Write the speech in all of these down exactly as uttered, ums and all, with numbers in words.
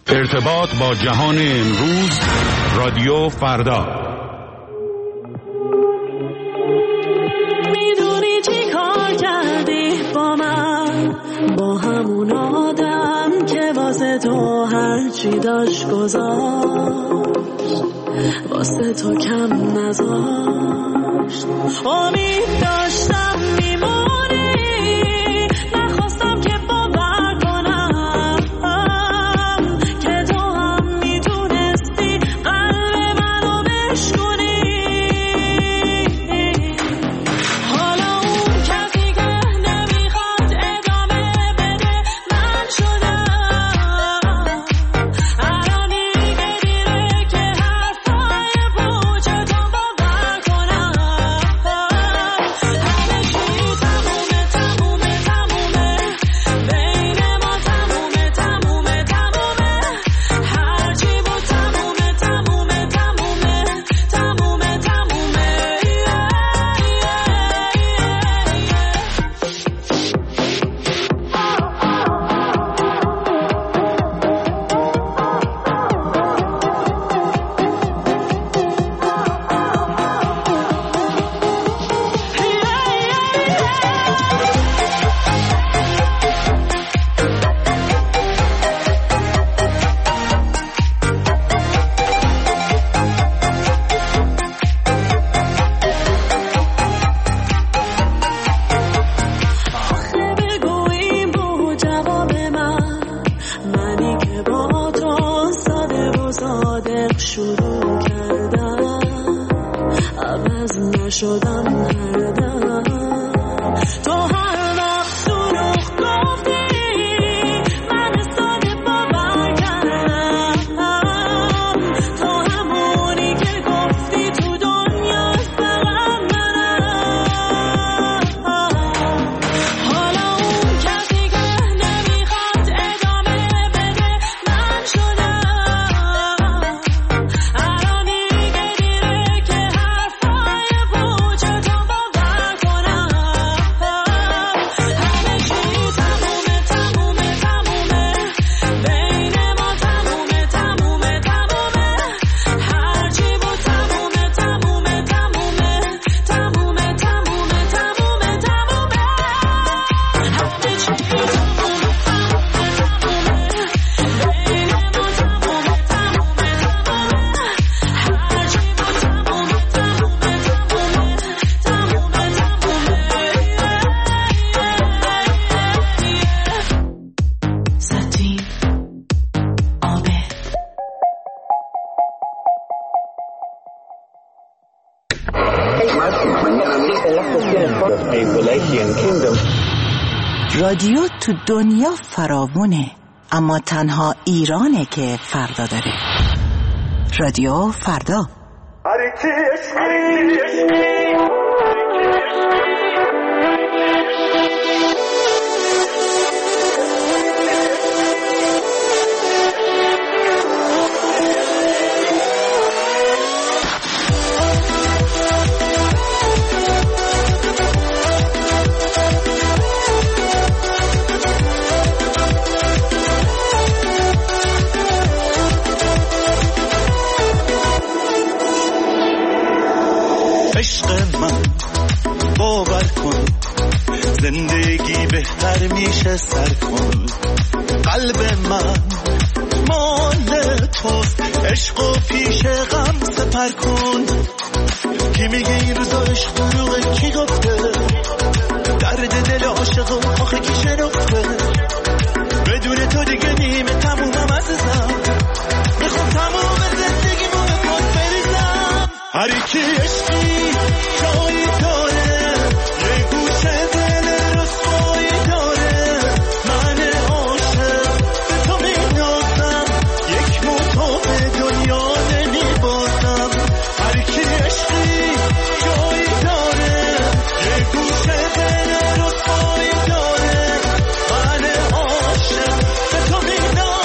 ارتباط با جهان امروز، رادیو فردا. میدونی چی کار کردی با من، با همون آدم که واسه تو هرچی داشت گذاشت، واسه تو کم نذاشت. امید داشتم میمونی، نخواستم که باور کنم که تو هم میتونستی قلب منو بشکنی. حالا اون کسی که نمیخواد ادامه بده من شدم. الان دیگه دیره که حرفای پوچتو باور کنم. همه چی تمومه تمومه تمومه، بین ما تمومه تمومه تمومه، هرچی بود تمومه تمومه تمومه تمومه تمومه. آخه بگو این بود جواب من، منی که با تو ساده و صادق شروع کردم، عوض نشدم هر دم. تو هر وقت دروغ گفتی، من ساده باور کردم. تو همونی که گفتی تو دنیا فقط منم. حالا اون کسی که نمیخواد ادامه بده من شدم. الان دیگه دیره که حرفای پوچتو باور کنم. همه چی تمومه تمومه تمومه، بین ما تمومه تمومه تمومه، هرچی بود تمومه تمومه تمومه تمومه تمومه تمومه تمومه، همه چی تمومه تمومه تمومه، بین ما تمومه تمومه تمومه، هرچی بود تمومه تمومه تمومه تمومه. ساتین آبه رادیو تو دنیا فراوونه، اما تنها ایرانه که فردا داره. رادیو فردا. عشق من باور کن، زندگی بهتر میشه سر کن. قلب من مال توست، عشق و پیش غم سپر کن. کی میگه این روزا عشق دروغه، کی گفته درد دل عاشق و آخه کی شنفته. بدون تو دیگه نیمه تمومم عزیزم، میخوام تموم زندگیمو به پات بریزم. هر کی عشقی جایی داره، یه گوشه دل رسوایی داره. من عاشق به تو مینازم، یک موتو به دنیا نمیبازم. هر کی عشقی جایی داره، یه گوشه دل رسوایی داره. من عاشق به تو مینازم.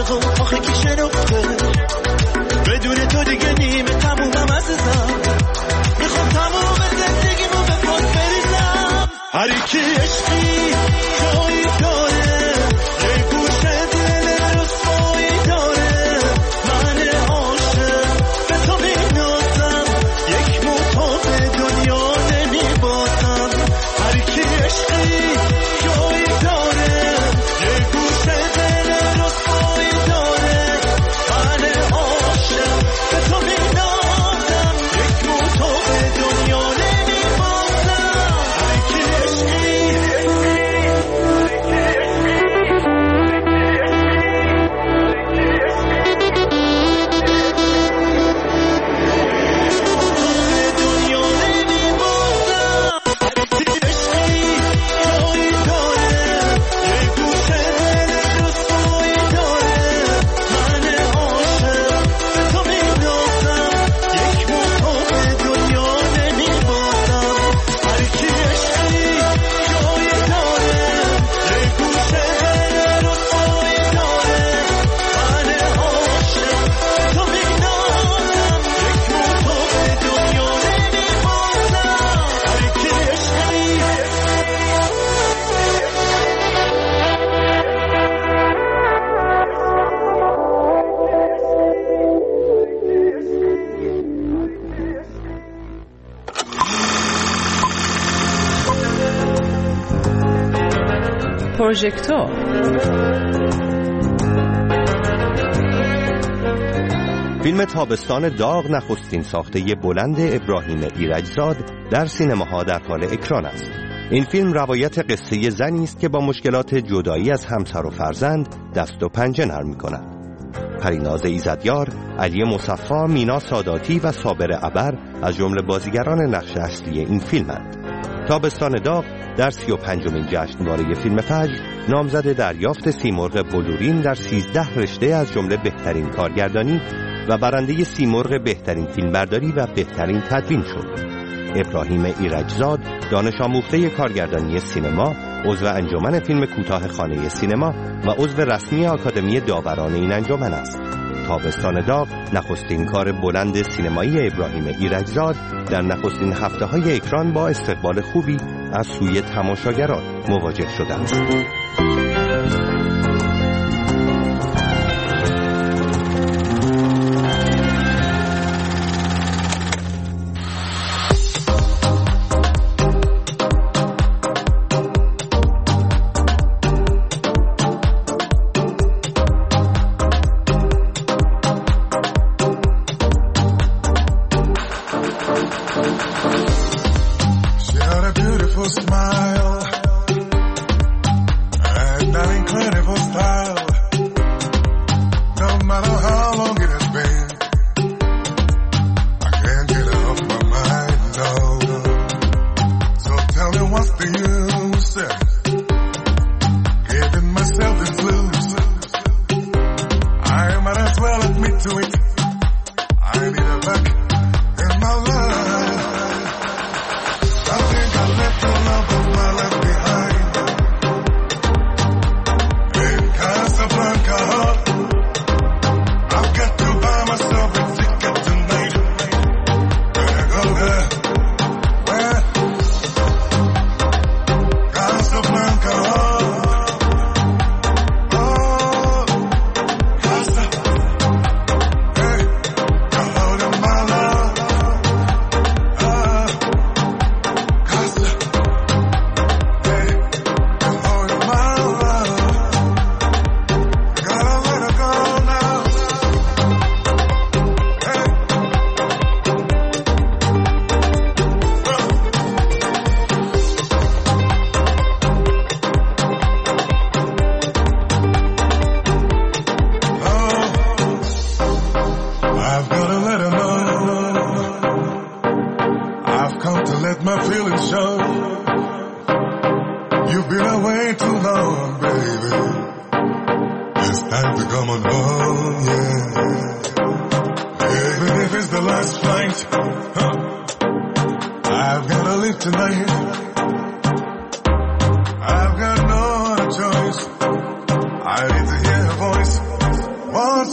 و آخه کی شنفته بدون تو دیگه نیمه تمومم عزیزم میخوام تموم زندگیمو به پات بریزم هر کی عشقی جایی داره یه گوشه دل رسوایی داره من عاشق به تو مینازم یک موتا به دنیا نمیبازم هر کی عشقی جایی داره یه گوشه دل رسوایی داره من عاشق به تو مینازم یک موتا به دنیا نمیبازم هر کی عشقی پروژکتور فیلم تابستان داغ نخستین ساخته بلند ابراهیم ایرجزاد در سینماها در حال اکران است. این فیلم روایت قصه زنی است که با مشکلات جدایی از همسر و فرزند دست و پنجه نرم می‌کند. پریناز ایزدیار، علی مصفا، مینا ساداتی و صابر ابر از جمله بازیگران نقش اصلی این فیلمند. تابستان داغ در سی و پنجمین جشنواره فیلم فجر نامزد دریافت سیمرغ بلورین در سیزده رشته از جمله بهترین کارگردانی و برنده سیمرغ بهترین فیلمبرداری و بهترین تدوین شد. ابراهیم ایرجزاد دانش آموخته کارگردانی سینما، عضو انجمن فیلم کوتاه خانه سینما و عضو رسمی آکادمی داوران این انجمن است. تابستان داغ نخستین کار بلند سینمایی ابراهیم ایرجزاد در نخستین هفته‌های اکران با استقبال خوبی از سوی تماشاگران مواجه شده است.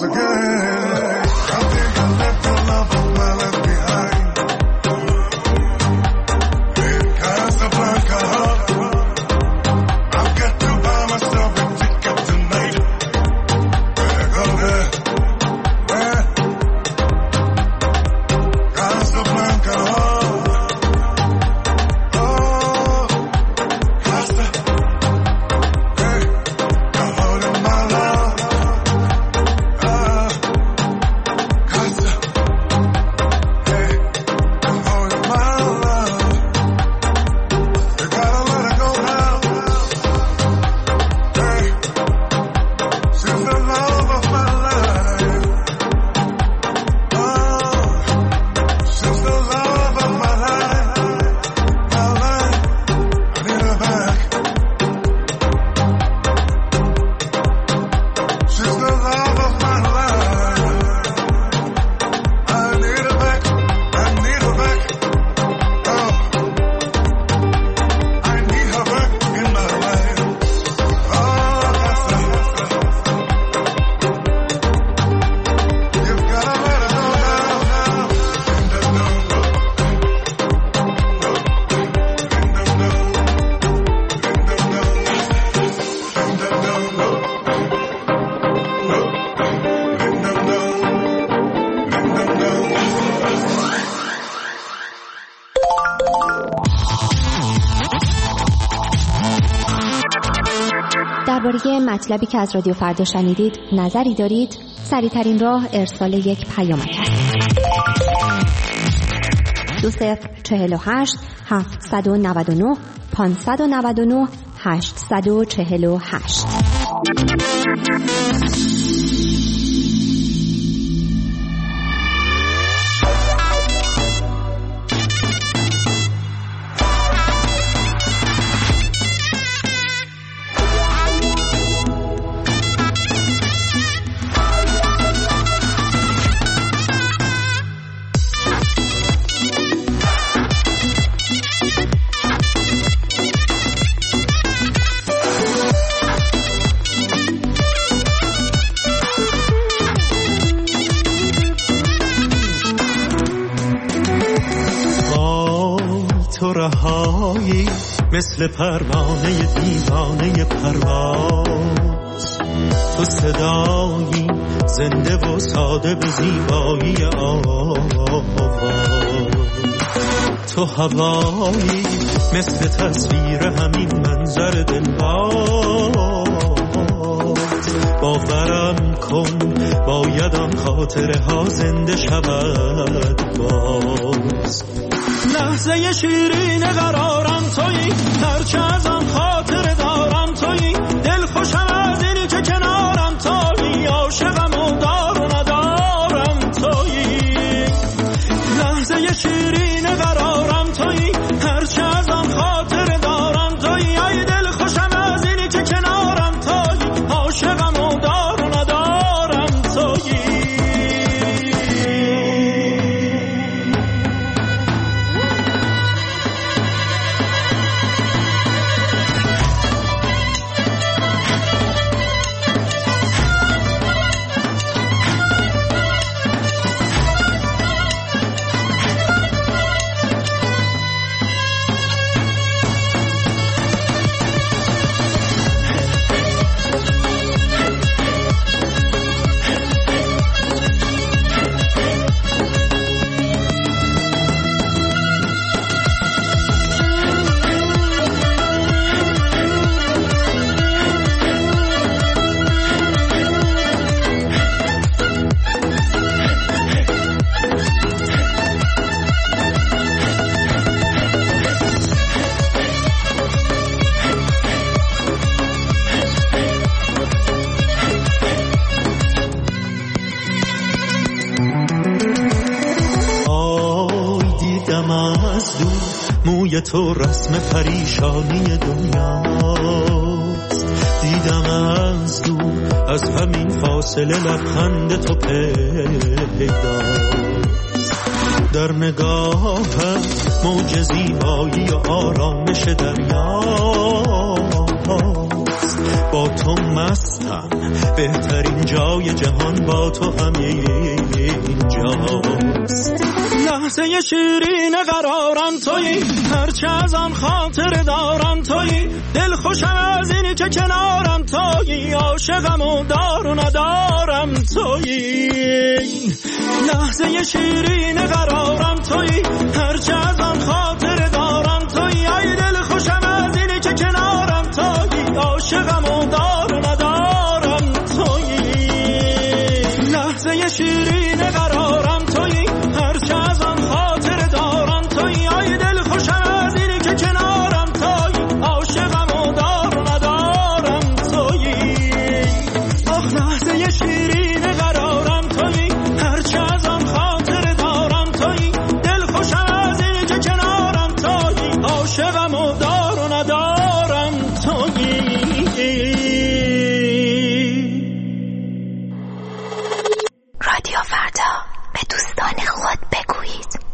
درباره مطلبی که از رادیو فردا شنیدید نظری دارید؟ سریع‌ترین راه ارسال یک پیامک است. دو صفر چهل و هشت هفتصد و نود و نه پانصد و نود و نه هشتصد و چهل و هشت. مثل پروانه دیوانه پرواز، تو صدایی زنده و ساده به زیبایی آواز، تو هوایی مثل تصویر همین منظر دلباز. باورم کن باید آن خاطره ها زنده شود باز. لحظه شیرین قرارم تویی، هرچه از آن خاطره دارم تویی، دل خوشم از اینی که کنارم تویی، عاشقم و دار و ندارم تویی. لحظه شیرین قرارم تویی، هرچه از آن خاطره دارم تویی، ای دل خوشم از اینی که کنارم تویی، عاشقم و دار و ندارم تویی. موی تو رسم پریشانی دنیاست، دیدم از دور از همین فاصله لبخند تو پیداست. در نگاهم موج زیبایی و آرامش دریا، نیست، با تو مستم، بهترین جای جهان با تو همین جاست. لحظه شیرین قرارم تویی، هرچه از آن خاطر دارم تویی، دل خوشم از اینی که کنارم تویی، عاشقم و دار و ندارم تویی. لحظه شیرین قرارم تویی، هرچه از آن خاطر دارم تویی، ای دل خوشم از اینی که کنارم تویی، عاشقم و دار و ندارم تویی. لحظه شیرین قرارم تویی، هرچه از آن خاطر دارم تویی، ای دل خوشم از اینی که کنارم تویی، عاشقم و دار و ندارم تویی. آخ لحظه شیرین قرارم تویی، هرچه از آن خاطر دارم تویی، دل خوشم از اینی که کنارم تویی، عاشقم و دار و ندارم تویی. رادیو فردا، به دوستان خود بگویید.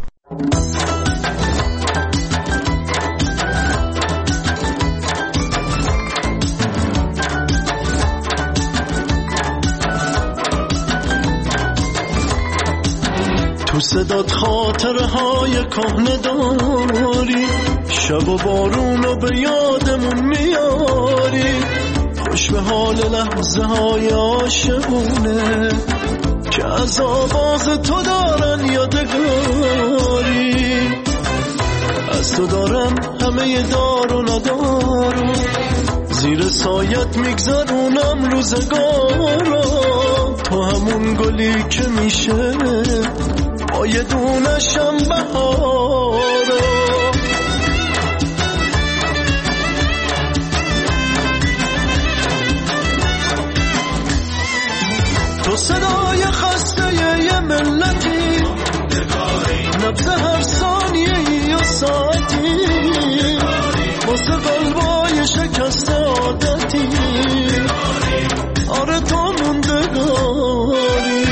تو صدات خاطره های کهنه داری، شب و بارونو به یادمون میاری، خوش به حال لحظه های عاشقونه که از آواز تو دارن یادگاری. از تو دارم همه دار و ندارم، زیر سایت میگذرونم روزگارا. تو همون گلی که میشه با یه دونشم بهارا. تو صدای خسته یه ملتی، نبض هر ثانیه یا ساعتی، واسه قلبای شکست عادتی، آره تو موندگاری.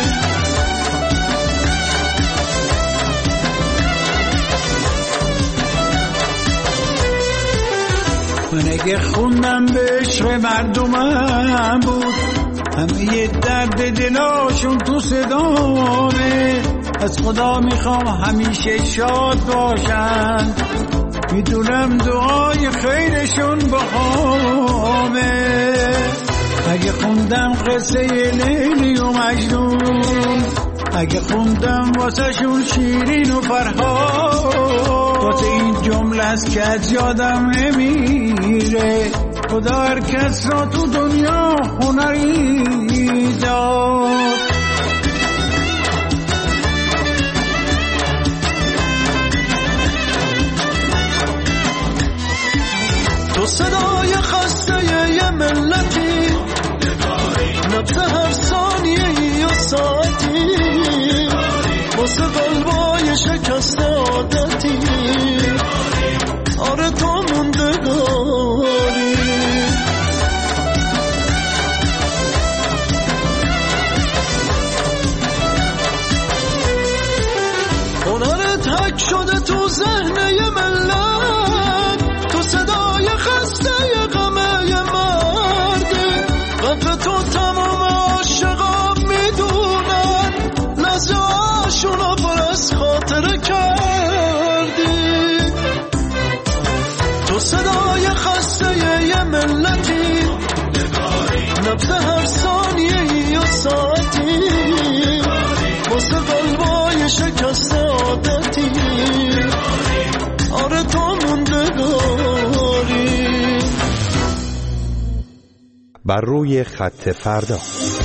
من اگه خوندم به عشق مردمم بود، همه یه درد دلاشون تو صدامه. از خدا میخوام همیشه شاد باشن، میدونم دعای خیرشون با همه. اگه خوندم قصه لیلی و مجنون، اگه خوندم واسه شون شیرین و فرهاد، واسه این جمله است که از یادم نمیره، خدا هر کس را تو دنیا هنری داد. تو صدای خسته یه ملتی، نبض هر ثانیه یا ساعتی، واسه قلبای شکست عادتی، آره تو موندگاری. هنرت حک شده تو ذهن یه ملت، تو صدای خسته یه غمه یه مرده، قطع تو تمام عاشقا میدونن، لحظه هاشونو پر از خاطره کردی. تو صدای خسته یه ملتی، نبض هر ثانیه یا ساعتی، واسه قلبای شکست عادتی، آره تو موندگاری. بر روی خط فردا.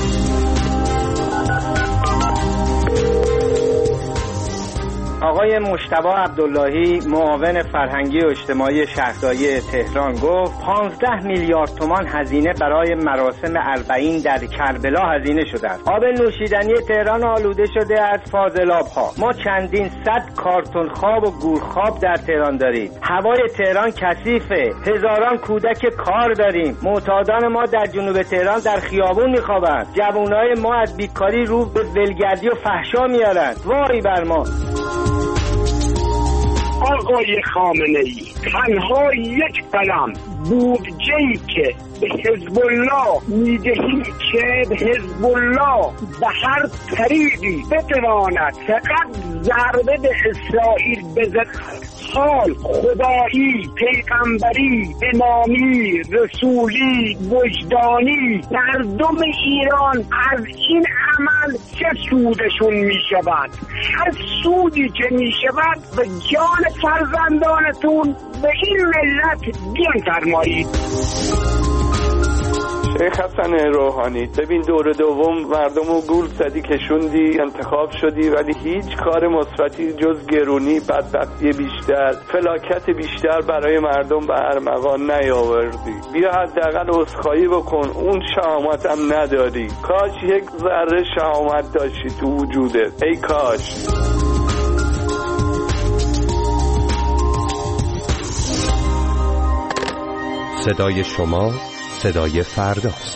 آقای مجتبی عبداللهی معاون فرهنگی و اجتماعی شهرداری تهران گفت پانزده میلیارد تومان هزینه برای مراسم اربعین در کربلا هزینه شده است. آب نوشیدنی تهران آلوده شده از فاضلاب‌ها. ما چندین صد کارتون خواب و گورخواب در تهران داریم. هوای تهران کثیفه. هزاران کودک کار داریم. معتادان ما در جنوب تهران در خیابون میخوابند. جوانای ما از بیکاری رو به ولگردی و فحشا میارند. وای بر ما. آقا آقای خامنه‌ای تنها یک قلم بودجه‌ای که به حزب الله میدهی که به حزب الله به هر طریقی بتواند فقط ضربه به اسرائیل بزند، حال خدایی، پیغمبری، امامی، رسولی، وجدانی مردم ایران از این عمل چه سودشون می شود؟ از سودی که می شود به جان فرزندانتون به این ملت بیفرمایید. شیخ حسن روحانی، ببین دور دوم مردم رو گول زدی، کشوندی، انتخاب شدی، ولی هیچ کار مثبتی جز گرونی، بدبختی بیشتر، فلاکت بیشتر برای مردم به ارمغان نیاوردی. بیا حداقل عذرخواهی بکن، اون شهامت هم نداری. کاش یک ذره شهامت داشتی تو وجودت، ای کاش. صدای شما صدای فرداست.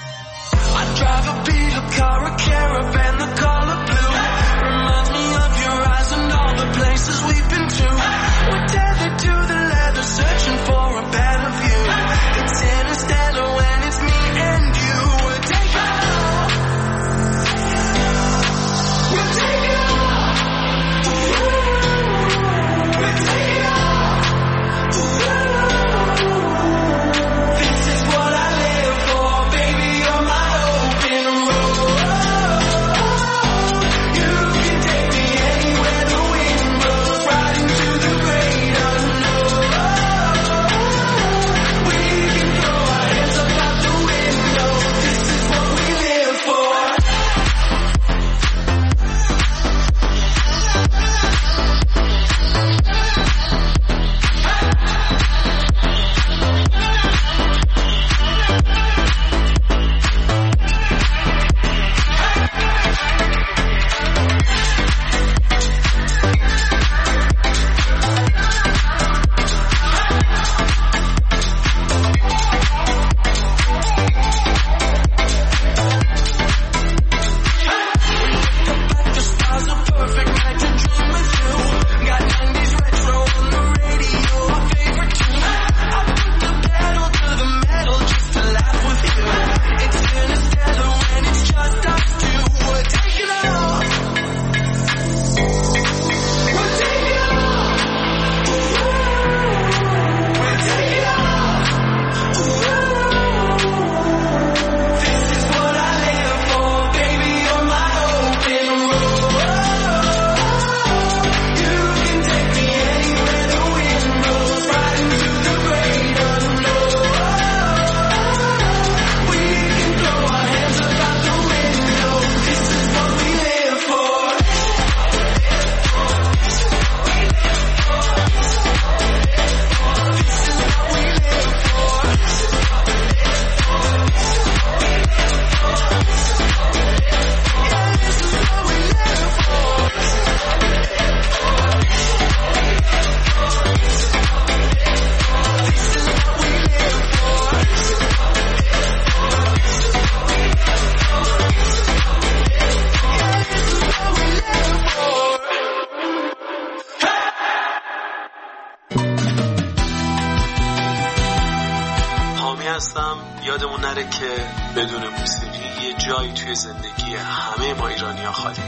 هستم. یادمون نره که بدون موسیقی یه جایی توی زندگی همه ما ایرانی‌ها خالی.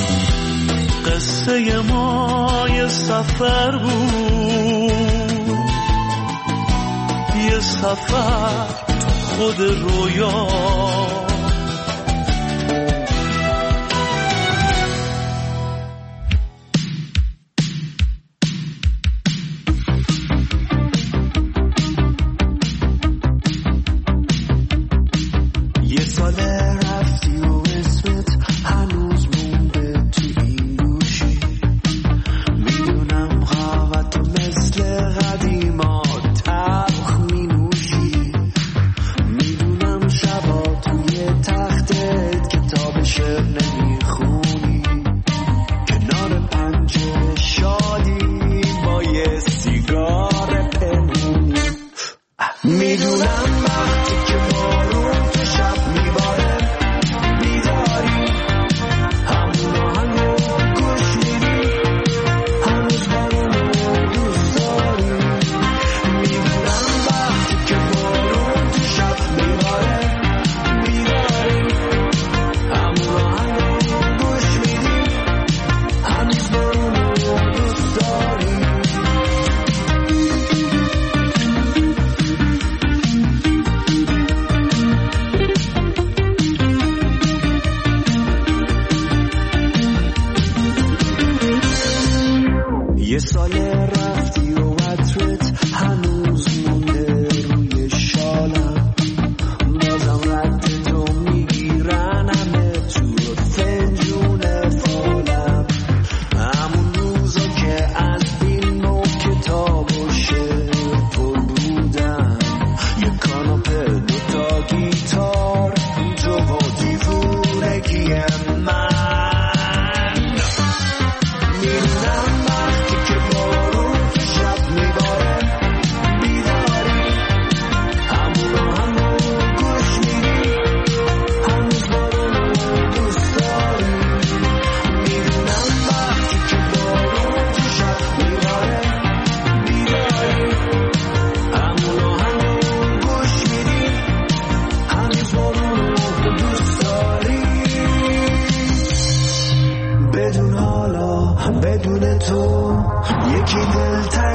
قصه ما یه سفر بود، یه سفر خود رویا، شبا توی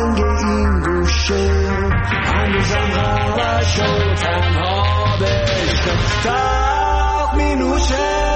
رنگ این گوشه هنوزم غرش و تنها بشه تاق می نوشه